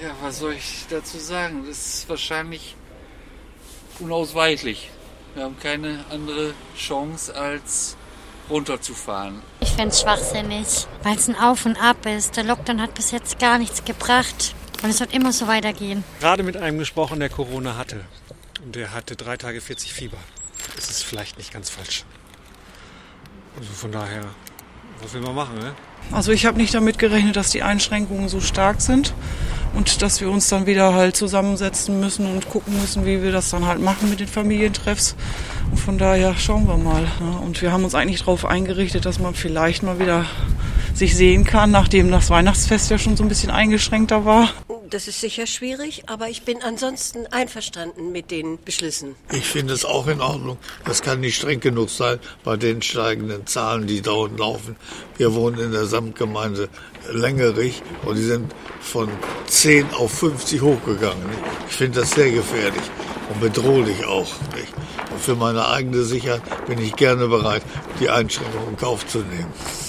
Ja, was soll ich dazu sagen? Das ist wahrscheinlich unausweichlich. Wir haben keine andere Chance, als runterzufahren. Ich fände es schwachsinnig, weil es ein Auf und Ab ist. Der Lockdown hat bis jetzt gar nichts gebracht und es wird immer so weitergehen. Gerade mit einem gesprochen, der Corona hatte. Und der hatte 3 Tage 40 Fieber. Das ist vielleicht nicht ganz falsch. Also von daher, was will man machen, ne? Also ich habe nicht damit gerechnet, dass die Einschränkungen so stark sind und dass wir uns dann wieder halt zusammensetzen müssen und gucken müssen, wie wir das dann halt machen mit den Familientreffs. Und von daher schauen wir mal. Ne? Und wir haben uns eigentlich darauf eingerichtet, dass man vielleicht mal wieder sich sehen kann, nachdem das Weihnachtsfest ja schon so ein bisschen eingeschränkter war. Das ist sicher schwierig, aber ich bin ansonsten einverstanden mit den Beschlüssen. Ich finde es auch in Ordnung. Das kann nicht streng genug sein bei den steigenden Zahlen, die dauernd laufen. Wir wohnen in der Samtgemeinde Längerich und die sind von 10 auf 50 hochgegangen. Ich finde das sehr gefährlich und bedrohlich auch. Und für meine eigene Sicherheit bin ich gerne bereit, die Einschränkungen in Kauf zu nehmen.